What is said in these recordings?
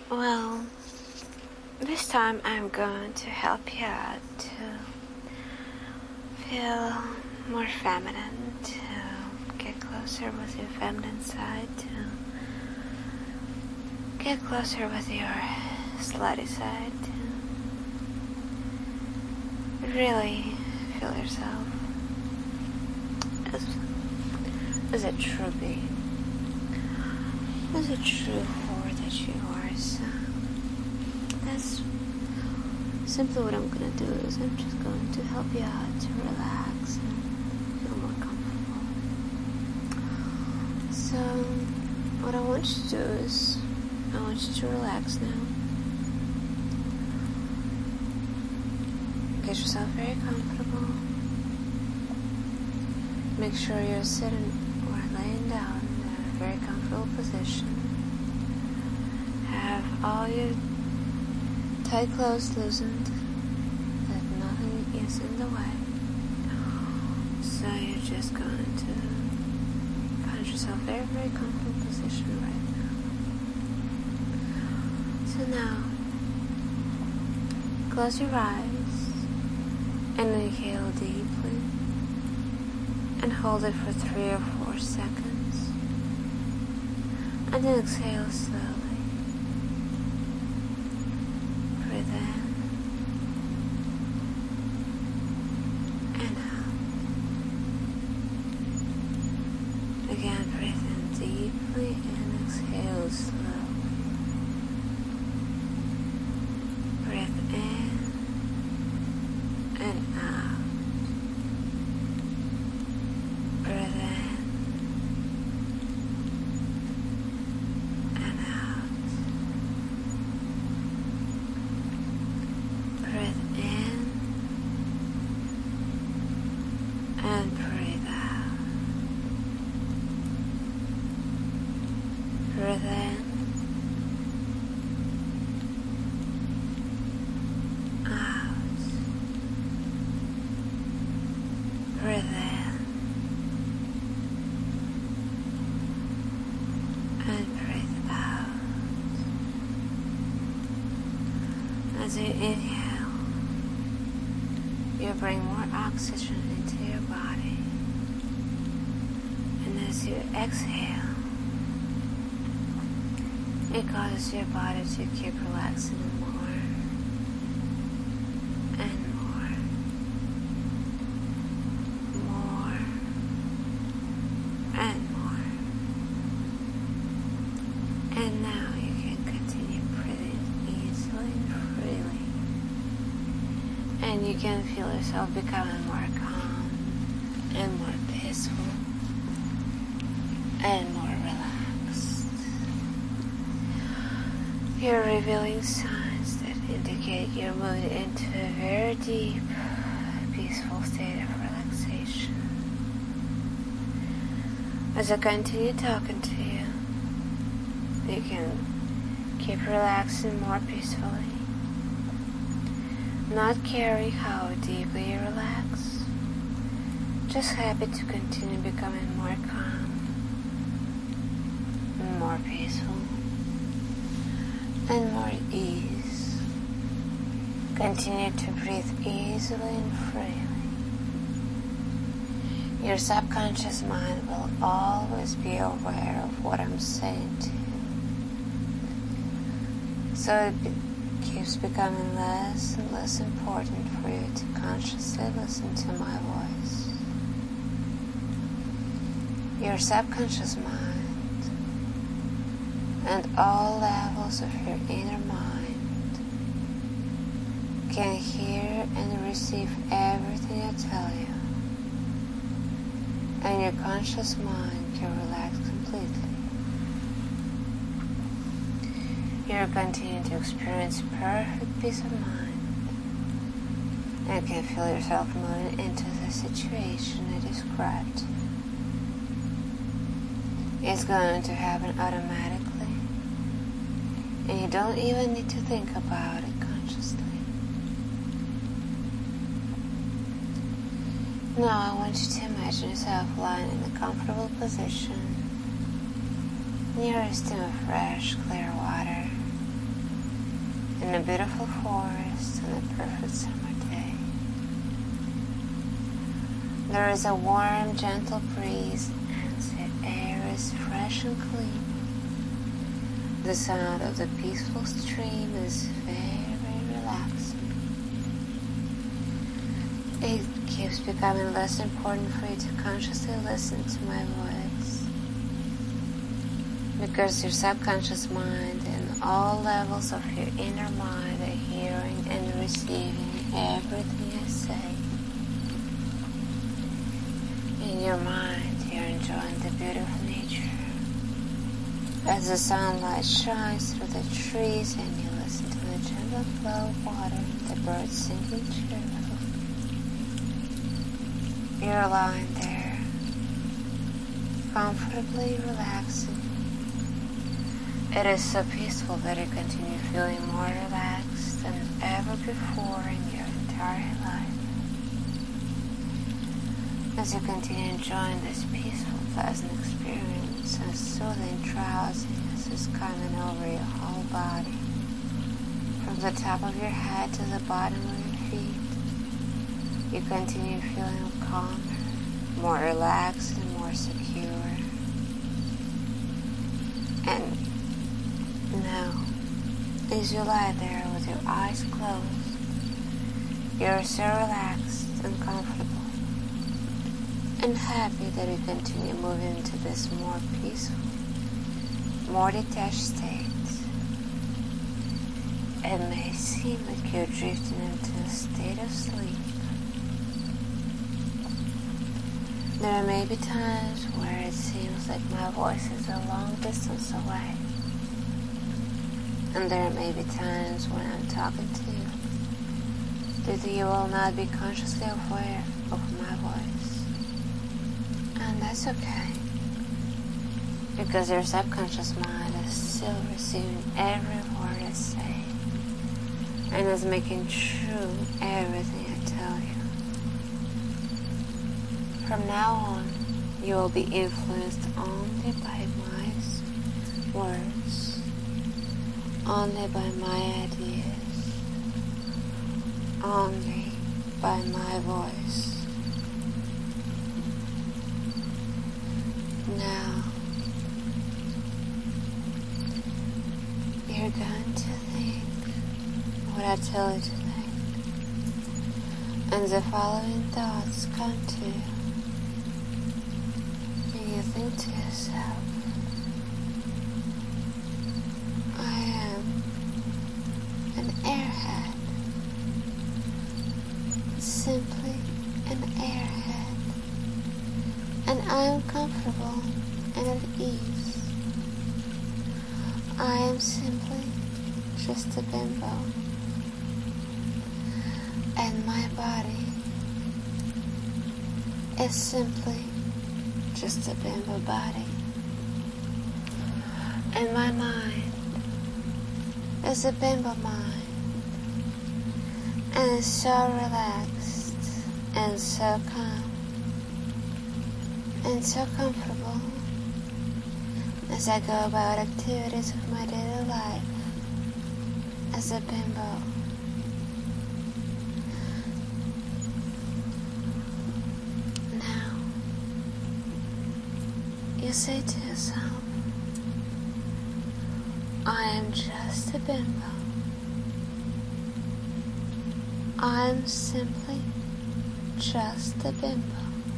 Well, this time I'm going to help you out to feel more feminine, to get closer with your feminine side, to get closer with your slutty side, to really feel yourself as a true being, as a true whore that you are. So that's simply what I'm going to do is I'm just going to help you out to relax and feel more comfortable. So what I want you to do is I want you to relax now. Get yourself very comfortable. Make sure you're sitting or laying down in a very comfortable position. Have all your tight clothes loosened, that nothing is in the way. So you're just going to find yourself a very, very comfortable position right now. So now, close your eyes and inhale deeply and hold it for 3 or 4 seconds and then exhale slowly. Breathe in and out. Again, breathe in deeply and exhale slowly. Breathe in and out. Breathe in and out. Breathe in and breathe out. Breathe in, out. Breathe in and breathe out. As you inhale, you bring more oxygen into your body. And as you exhale, it causes your body to keep relaxing more and more, more and more. And now you can continue breathing easily and freely. And you can feel yourself becoming more calm and more peaceful and more relaxed. You're revealing signs that indicate you're moving into a very deep, peaceful state of relaxation. As I continue talking to you, you can keep relaxing more peacefully. Not caring how deeply you relax, just happy to continue becoming more calm, more peaceful, and more ease. Continue to breathe easily and freely. Your subconscious mind will always be aware of what I'm saying to you. So it keeps becoming less and less important for you to consciously listen to my voice. Your subconscious mind and all levels of your inner mind can hear and receive everything I tell you, and your conscious mind can relax completely. You're continuing to experience perfect peace of mind and can feel yourself moving into the situation I described. It's going to happen automatically, and you don't even need to think about it consciously. Now I want you to imagine yourself lying in a comfortable position near a stream of fresh, clear water, in a beautiful forest on a perfect summer day. There is a warm, gentle breeze and the air is fresh and clean. The sound of the peaceful stream is very relaxing. It keeps becoming less important for you to consciously listen to my voice, because your subconscious mind and all levels of your inner mind are hearing and receiving everything I say. In your mind, you're enjoying the beauty of nature as the sunlight shines through the trees and you listen to the gentle flow of water and the birds singing cheerfully. You're lying there, comfortably relaxing. It is so peaceful that you continue feeling more relaxed than ever before in your entire life. As you continue enjoying this peaceful, pleasant experience, a soothing drowsiness is coming over your whole body, from the top of your head to the bottom of your feet. You continue feeling calmer, more relaxed, and more secure. And now, as you lie there with your eyes closed, you're so relaxed and comfortable and happy that you continue moving into this more peaceful, more detached state. It may seem like you're drifting into a state of sleep. There may be times where it seems like my voice is a long distance away. And there may be times when I'm talking to you that you will not be consciously aware of my voice. And that's okay, because your subconscious mind is still receiving every word I say and is making true everything I tell you. From now on, you will be influenced only by my words, only by my ideas, only by my voice. Now, you're going to think what I tell you to think, and the following thoughts come to you, and you think to yourself, I am an airhead, simply an airhead. And I am comfortable and at ease. I am simply just a bimbo. And my body is simply just a bimbo body. And my mind is a bimbo mind. And is so relaxed and so calm and so comfortable as I go about activities of my daily life as a bimbo. Now, you say to yourself, I am just a bimbo. I am simply just a bimbo.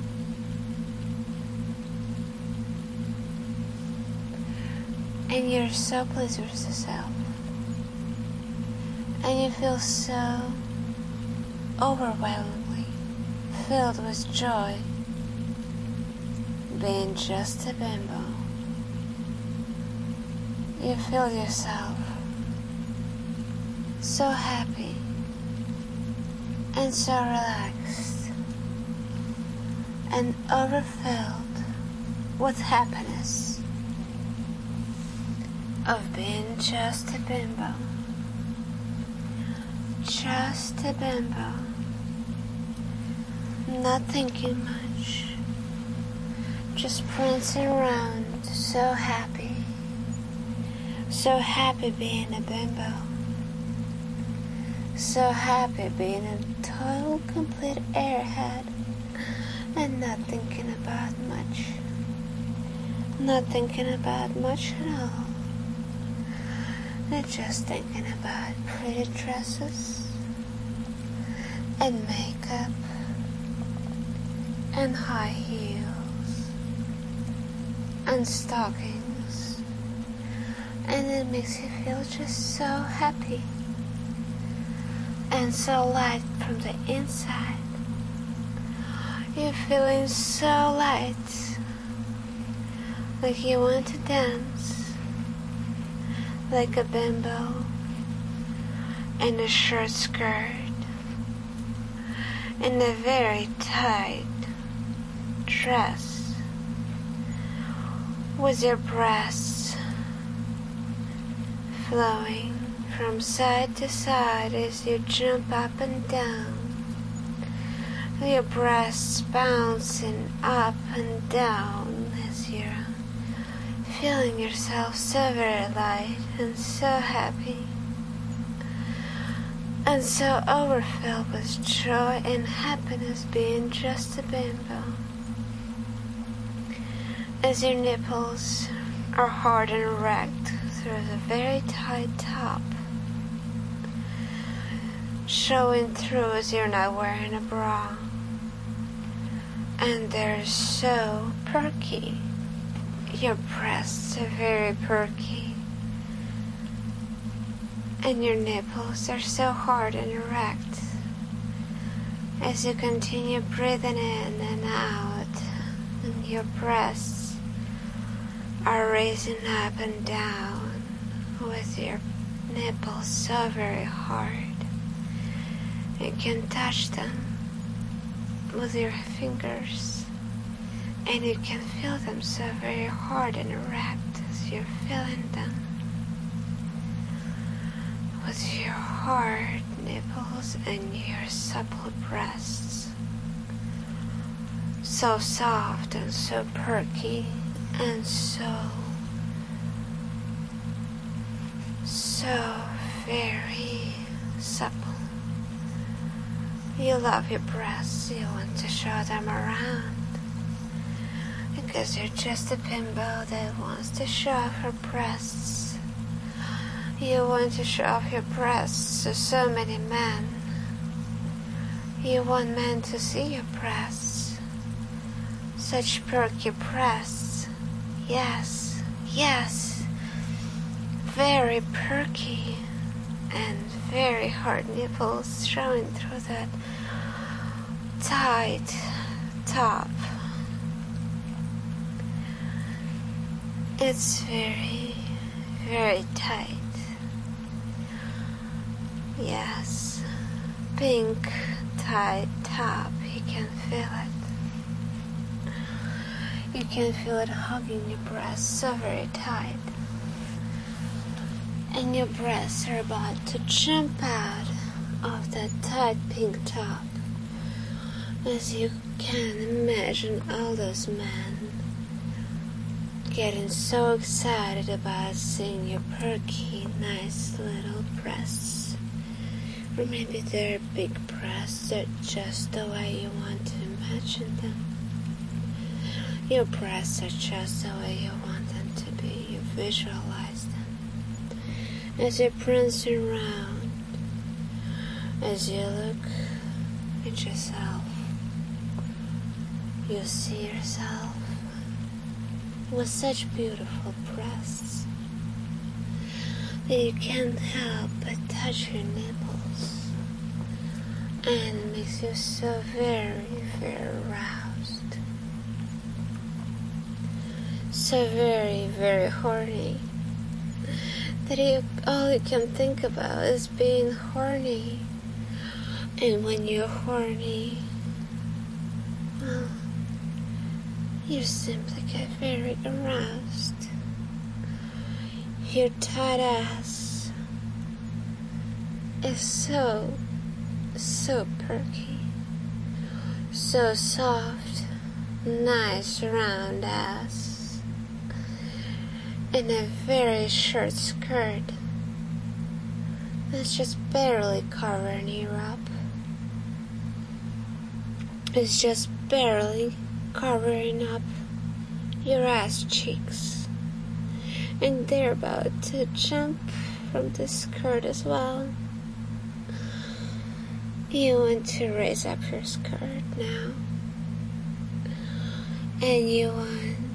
And you're so pleased with yourself. And you feel so overwhelmingly filled with joy being just a bimbo. You feel yourself so happy and so relaxed and overfilled with happiness of being just a bimbo. Just a bimbo. Not thinking much. Just prancing around, so happy. So happy being a bimbo. So happy being a total complete airhead and not thinking about much. Not thinking about much at all. And just thinking about pretty dresses and makeup and high heels and stockings. And it makes you feel just so happy and so light from the inside. You're feeling so light, like you want to dance, like a bimbo in a short skirt, in a very tight dress, with your breasts flowing from side to side as you jump up and down, your breasts bouncing up and down as you're feeling yourself so very light and so happy and so overfilled with joy and happiness being just a bimbo. As your nipples are hard and erect through the very tight top, showing through as you're not wearing a bra. And they're so perky. Your breasts are very perky. And your nipples are so hard and erect as you continue breathing in and out, and your breasts are raising up and down with your nipples so very hard. You can touch them with your fingers, and you can feel them so very hard and erect as you're feeling them with your hard nipples and your supple breasts, so soft and so perky and so very supple. You love your breasts, you want to show them around, because you're just a bimbo that wants to show off her breasts. You want to show off your breasts to so many men. You want men to see your breasts, such perky breasts. Yes, yes, very perky and very hard nipples showing through that tight top. It's very, very tight. Yes, pink tight top, you can feel it. You can feel it hugging your breasts so very tight. And your breasts are about to jump out of that tight pink top as you can imagine all those men getting so excited about seeing your perky, nice little breasts. Or maybe they're big breasts, they're just the way you want to imagine them. Your breasts are just the way you want them to be. You visualize them as you're prancing around, as you look at yourself. You see yourself with such beautiful breasts that you can't help but touch your nipples, and it makes you so very, very aroused, so very, very horny, that all you can think about is being horny. And when you're horny, well, you simply get very aroused. Your tight ass is so perky, so soft, nice round ass, in a very short skirt It's just barely covering you up. It's just barely covering up your ass cheeks. And they're about to jump from the skirt as well. You want to raise up your skirt now. And you're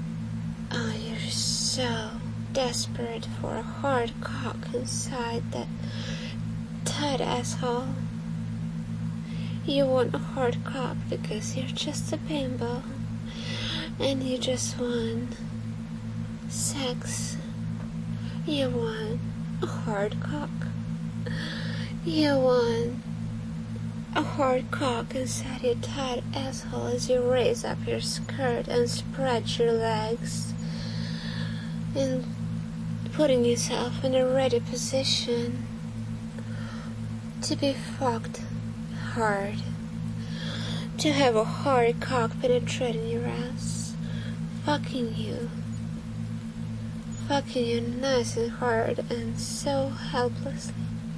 so desperate for a hard cock inside that tight asshole. You want a hard cock because you're just a bimbo. And you just want sex. You want a hard cock. You want a hard cock inside your tight asshole as you raise up your skirt and spread your legs and putting yourself in a ready position to be fucked hard, to have a hard cock penetrating your ass, fucking you nice and hard and so helplessly,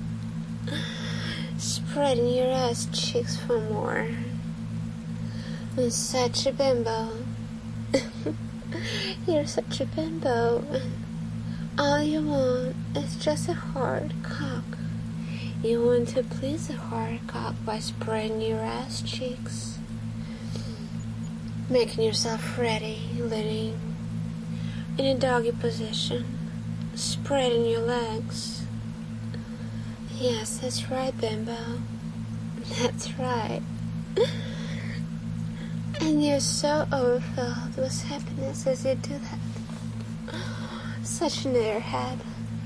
spreading your ass cheeks for more. And such a bimbo. You're such a bimbo. All you want is just a hard cock. You want to please a hard cock by spreading your ass cheeks, making yourself ready, leaning in a doggy position, spreading your legs. Yes, that's right, bimbo. That's right. And you're so overfilled with happiness as you do that. Such an airhead.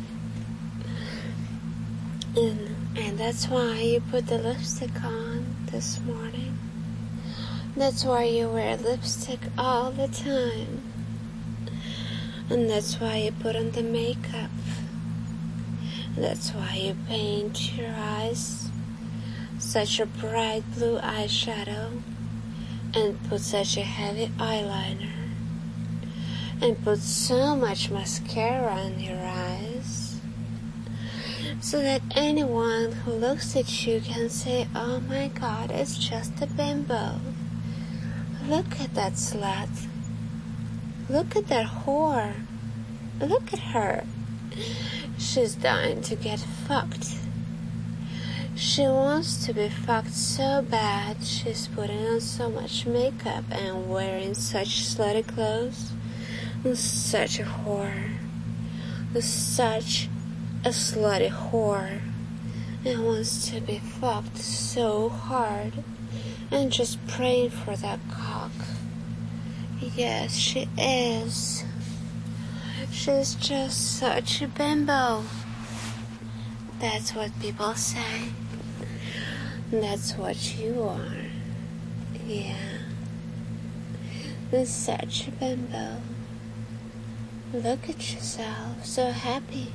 And that's why you put the lipstick on this morning. That's why you wear lipstick all the time. And that's why you put on the makeup. That's why you paint your eyes such a bright blue eyeshadow and put such a heavy eyeliner and put so much mascara on your eyes so that anyone who looks at you can say, oh my God, it's just a bimbo. Look at that slut. Look at that whore. Look at her. She's dying to get fucked. She wants to be fucked so bad, she's putting on so much makeup and wearing such slutty clothes. Such a whore. Such a slutty whore. And wants to be fucked so hard and just praying for that cock. Yes, she is. She's just such a bimbo. That's what people say. That's what you are. Yeah. You're such a bimbo. Look at yourself, so happy.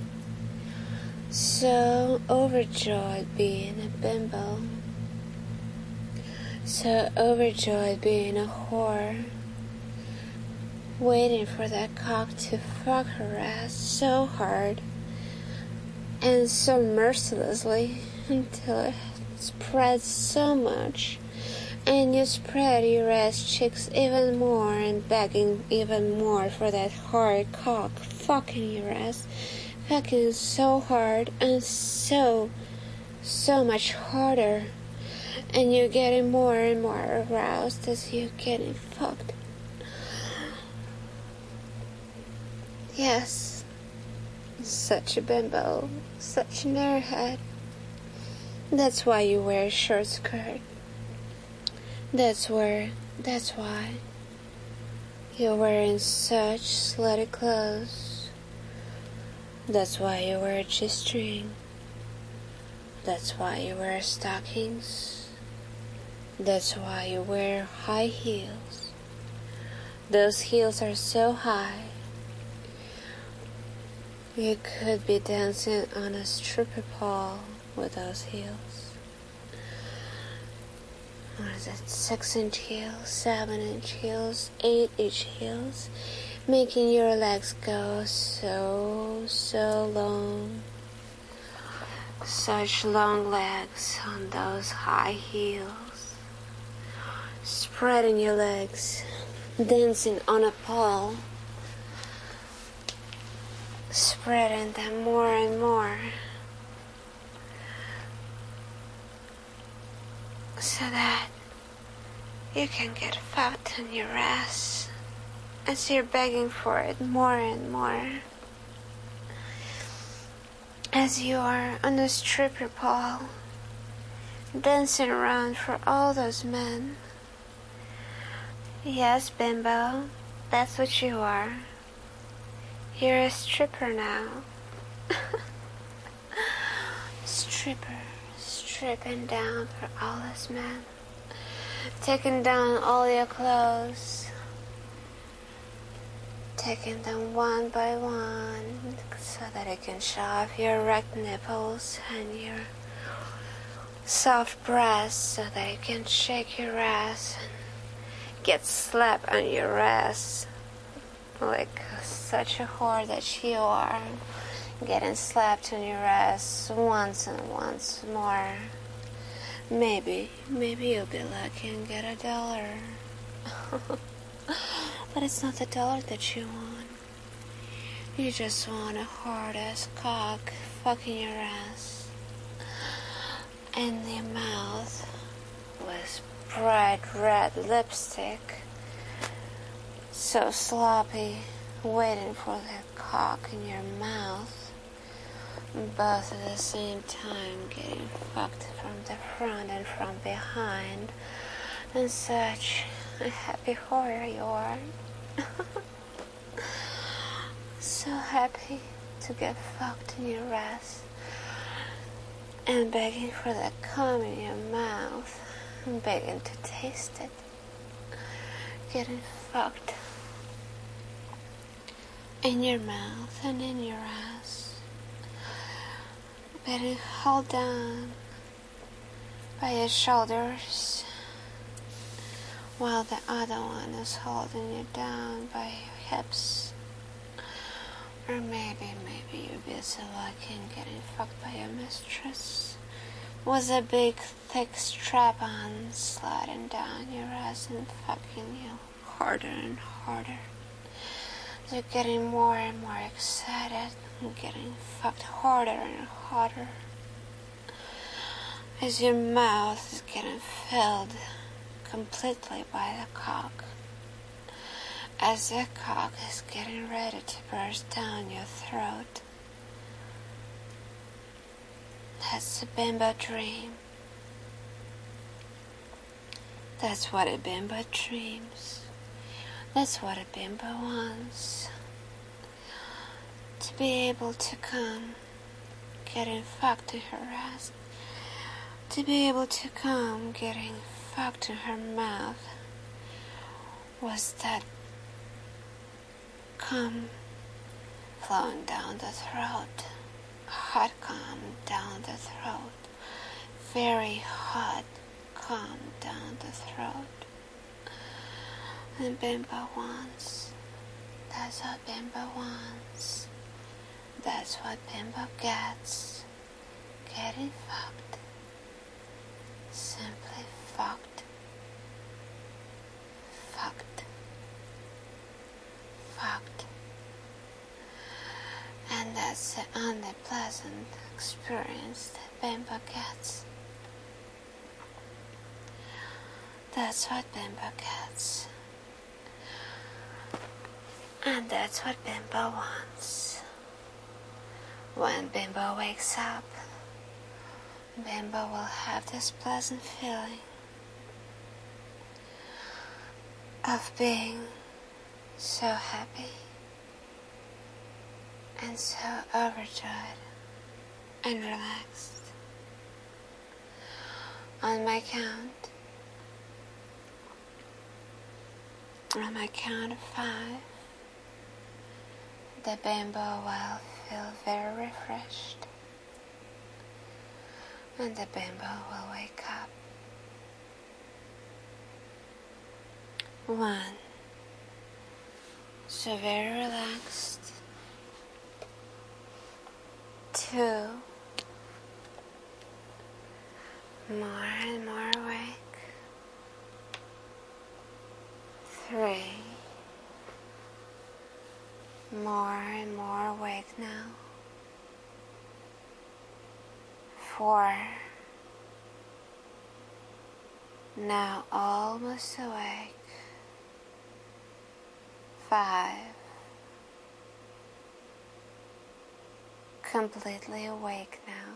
So overjoyed being a bimbo. So overjoyed being a whore. Waiting for that cock to fuck her ass so hard and so mercilessly until it spreads so much, and you spread your ass cheeks even more and begging even more for that hard cock fucking your ass, fucking so hard and so much harder, and you're getting more and more aroused as you're getting fucked. Yes, such a bimbo, such an airhead. That's why you wear a short skirt. That's why you're wearing such slutty clothes. That's why you wear a G-string. That's why you wear stockings. That's why you wear high heels. Those heels are so high. You could be dancing on a stripper pole with those heels. Or is it 6-inch heels, 7-inch heels, 8-inch heels, making your legs go so long, Such long legs on those high heels, spreading your legs, dancing on a pole, spreading them more and more, so that you can get fat on your ass as you're begging for it more and more. As you are on a stripper pole, dancing around for all those men. Yes, bimbo, that's what you are. You're a stripper now. Stripper, stripping down for all those men. Taking down all your clothes. Taking them one by one so that you can show off your erect nipples and your soft breasts so that you can shake your ass and get slapped on your ass like such a whore that you are, getting slapped on your ass once and once more. Maybe you'll be lucky and get $1. But it's not the dollar that you want. You just want a hard-ass cock fucking your ass in the mouth with bright red lipstick, so sloppy, waiting for the cock in your mouth, both at the same time getting fucked from the front and from behind, and such a happy whore you are. So happy to get fucked in your ass and begging for the cum in your mouth and begging to taste it, getting fucked in your mouth and in your ass, getting held down by your shoulders while the other one is holding you down by your hips. Or maybe you'll be so lucky and getting fucked by your mistress with a big thick strap-on sliding down your ass and fucking you harder and harder. You're getting more and more excited and getting fucked harder and harder as your mouth is getting filled completely by the cock, as the cock is getting ready to burst down your throat. That's a bimbo dream. That's what a bimbo dreams. That's what a bimbo wants. To be able to come, getting fucked to her ass. To be able to come, getting fucked to her mouth. Was that cum flowing down the throat, hot cum down the throat, very hot cum down the throat. And bimbo wants, that's what bimbo wants, that's what bimbo gets, getting fucked, simply fucked, fucked, fucked. And that's the only pleasant experience that bimbo gets. That's what bimbo gets. And that's what bimbo wants. When bimbo wakes up, bimbo will have this pleasant feeling of being so happy and so overjoyed and relaxed. On my count of 5, the bimbo will feel very refreshed, and the bimbo will wake up. 1, so very relaxed. 2, More and more awake. 3. More and more awake now. 4. Now almost awake. 5. Completely awake now.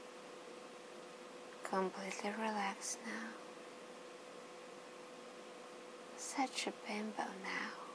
Completely relaxed now. Such a bimbo now.